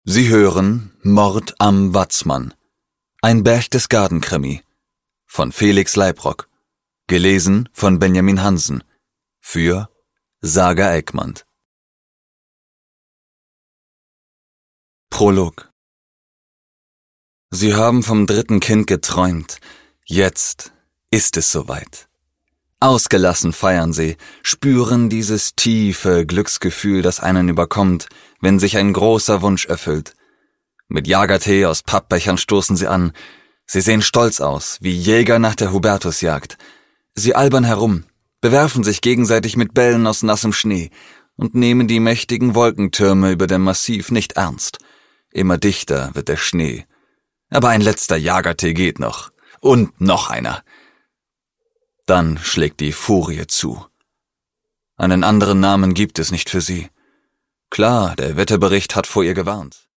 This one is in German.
Sie hören Mord am Watzmann, ein Berchtesgaden-Krimi von Felix Leibrock, gelesen von Benjamin Hansen, für Saga Egmont. Prolog. Sie haben vom dritten Kind geträumt, jetzt ist es soweit. Ausgelassen feiern sie, spüren dieses tiefe Glücksgefühl, das einen überkommt, wenn sich ein großer Wunsch erfüllt. Mit Jagertee aus Pappbechern stoßen sie an. Sie sehen stolz aus, wie Jäger nach der Hubertusjagd. Sie albern herum, bewerfen sich gegenseitig mit Bällen aus nassem Schnee und nehmen die mächtigen Wolkentürme über dem Massiv nicht ernst. Immer dichter wird der Schnee. Aber ein letzter Jagertee geht noch. Und noch einer. Dann schlägt die Furie zu. Einen anderen Namen gibt es nicht für sie. Klar, der Wetterbericht hat vor ihr gewarnt.